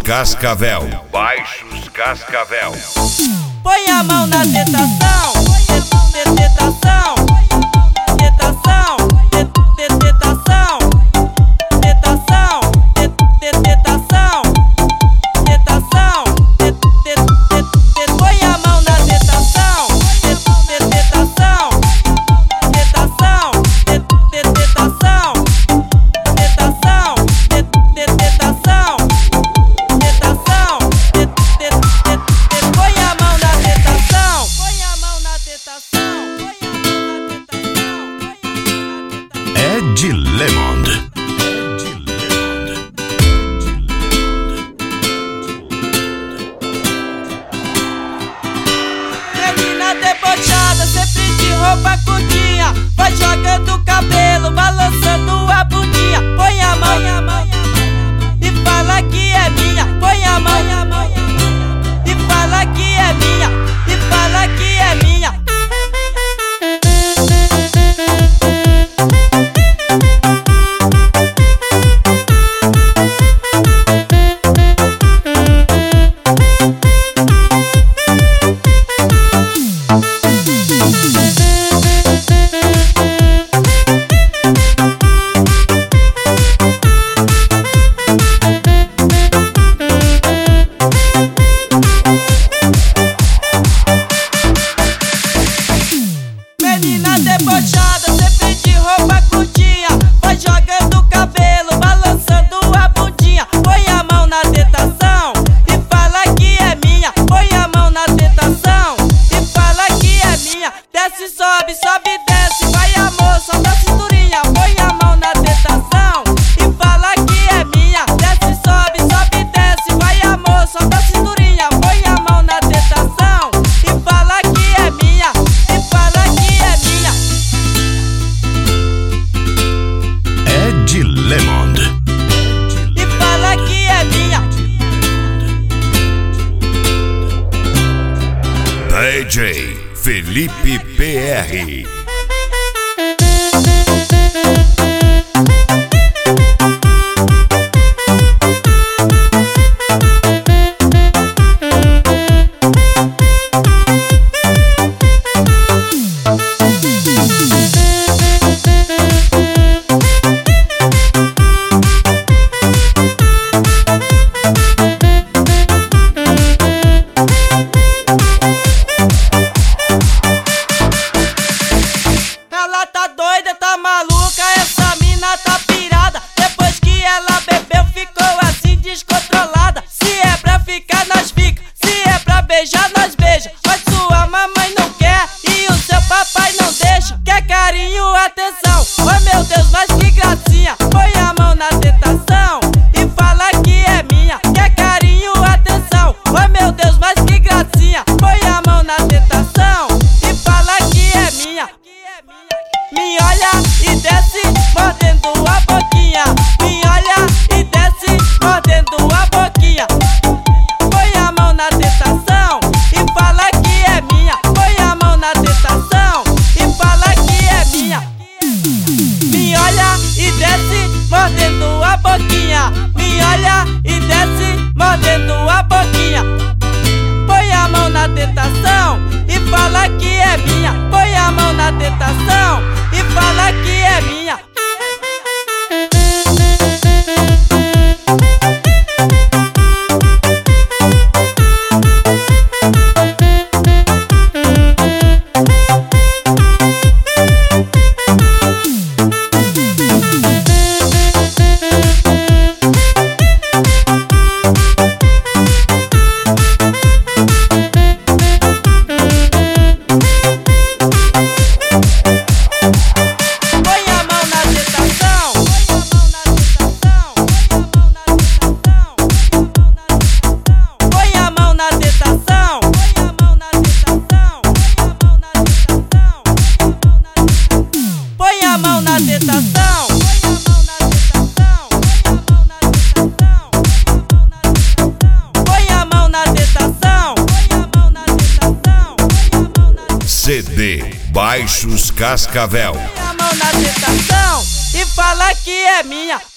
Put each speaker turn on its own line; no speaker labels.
Cascavel. Baixos Cascavel.
Põe a mão na tentação, tentação, tentação, tentação, tentação, tentação, tentação, põe a mão na tentação, tentação, tentação, tentação, tentação, tentação, tentação, põe a mão na tentação, põe a mão na tentação,
Ed Lemond.
menina debochada, sempre de roupa curtinha, vai jogando o cabelo, balançando a bundinha. Põe a mão e fala que é minha. Põe a mão e fala que é minha. E fala que é minha. Menina debochada, sempre de roupa curtinha, vai jogando o cabelo, balançando a bundinha. Põe a mão na tentação e fala que é minha. Põe a mão na tentação e fala que é minha. Desce, sobe, sobe, desce, vai amor, solta a cinturinha. Põe a mão na tentação e fala que é minha. Desce, sobe, sobe, desce, vai amor, solta a cinturinha. Põe a mão na tentação e fala que é minha. E fala que é minha.
Ed Lemond.
E fala que é minha.
DJ Felipe PR.
Ela tá doida, tá maluca, essa mina tá pirada. Depois que ela bebeu, ficou assim descontrolada. Se é pra ficar, nós fica. Se é pra beijar, nós beija. Mas sua mamãe não quer e o seu papai não deixa. Quer carinho, atenção. Oh meu Deus, mas que gracinha. Põe a mão na tentação e fala que é minha. Quer carinho, atenção. Oh meu Deus, mas que gracinha. Põe a mão na tentação e fala que é minha. Me olha e desce, mordendo a boquinha. Me olha e desce, mordendo a boquinha. Põe a mão na tentação e fala que é minha. Põe a mão na tentação e fala que é minha. Me olha e desce, mordendo a boquinha. Me olha e desce, mordendo a boquinha. Põe a mão na tentação e fala que é minha. Põe a mão na tentação e fala que é minha.
CD Baixos Cascavel.
Põe a mão na tentação e fala que é minha.